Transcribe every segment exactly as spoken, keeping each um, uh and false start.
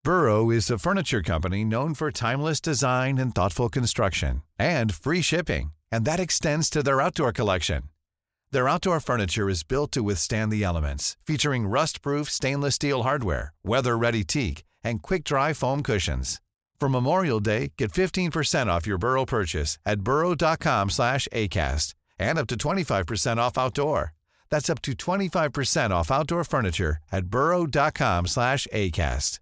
Burrow is a furniture company known for timeless design and thoughtful construction, and free shipping, and that extends to their outdoor collection. Their outdoor furniture is built to withstand the elements, featuring rust-proof stainless steel hardware, weather-ready teak, and quick-dry foam cushions. For Memorial Day, get fifteen percent off your Burrow purchase at burrow.com slash ACAST and up to twenty-five percent off outdoor. That's up to twenty-five percent off outdoor furniture at burrow.com slash ACAST.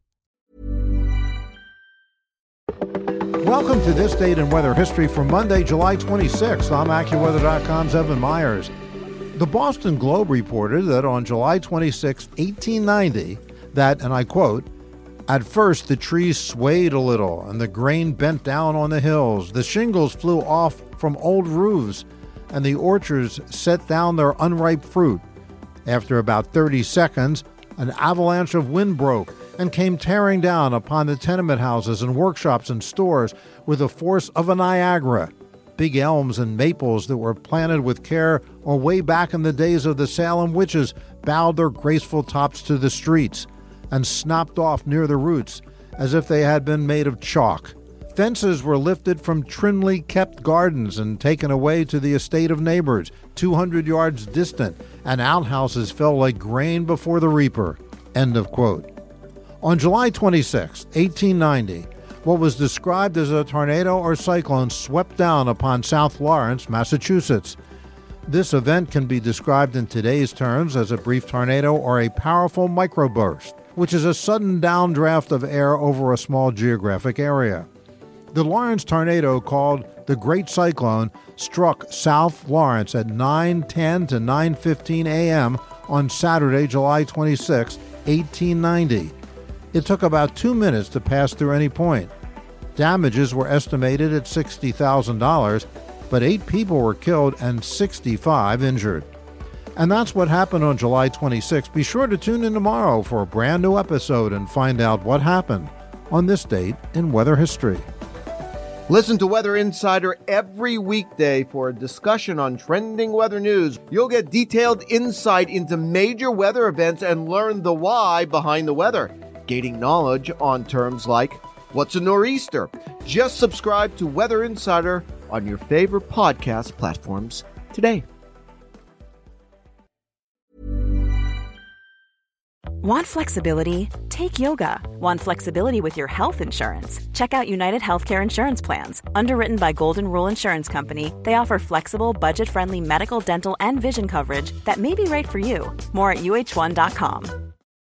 Welcome to This Date in Weather History for Monday, July twenty-sixth. I'm AccuWeather dot com's Evan Myers. The Boston Globe reported that on July twenty-sixth, eighteen ninety, that, and I quote, "At first the trees swayed a little and the grain bent down on the hills. The shingles flew off from old roofs and the orchards set down their unripe fruit. After about thirty seconds, an avalanche of wind broke and came tearing down upon the tenement houses and workshops and stores with the force of a Niagara. Big elms and maples that were planted with care or way back in the days of the Salem witches bowed their graceful tops to the streets and snapped off near the roots as if they had been made of chalk. Fences were lifted from trimly kept gardens and taken away to the estate of neighbors two hundred yards distant, and outhouses fell like grain before the reaper." End of quote. On July twenty-sixth, eighteen ninety, what was described as a tornado or cyclone swept down upon South Lawrence, Massachusetts. This event can be described in today's terms as a brief tornado or a powerful microburst, which is a sudden downdraft of air over a small geographic area. The Lawrence tornado, called the Great Cyclone, struck South Lawrence at nine ten to nine fifteen a.m. on Saturday, July twenty-sixth, eighteen ninety. It took about two minutes to pass through any point. Damages were estimated at sixty thousand dollars, but eight people were killed and sixty-five injured. And that's what happened on July twenty-sixth. Be sure to tune in tomorrow for a brand new episode and find out what happened on this date in weather history. Listen to Weather Insider every weekday for a discussion on trending weather news. You'll get detailed insight into major weather events and learn the why behind the weather, gaining knowledge on terms like what's a nor'easter. Just subscribe to Weather Insider on your favorite podcast platforms today. Want flexibility? Take yoga. Want flexibility with your health insurance? Check out United Healthcare Insurance Plans. Underwritten by Golden Rule Insurance Company, they offer flexible, budget-friendly medical, dental, and vision coverage that may be right for you. More at U H one dot com.